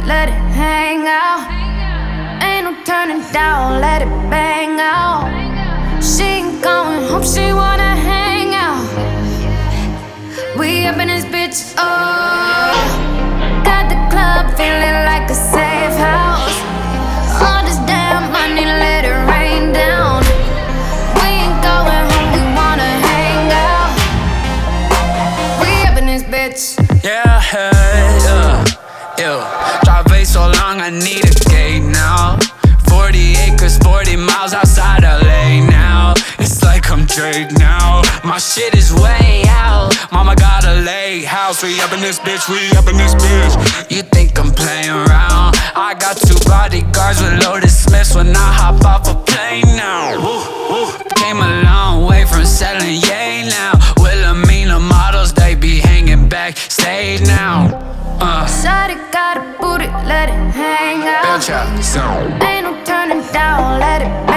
let it hang out. Ain't no turning down, let it bang out. She ain't going home, she wanna hang out. We up in this bitch, oh. Got the club feeling like a safe house. All this damn money, let it rain down. We ain't going home, we wanna hang out. We up in this bitch. Yeah, drive way so long, I need a gate now. 40 acres, 40 miles outside LA now. It's like I'm Drake now. My shit is way out. Mama got a lake house. We up in this bitch, we up in this bitch. You think I'm playing around? I got 2 bodyguards with loaded Smiths when I hop off a plane now. Came a long way from selling yay now. Wilhelmina models, they be hanging back, stay now. Shawty got a booty, let it hang out. Ain't Ain't no turning down, let it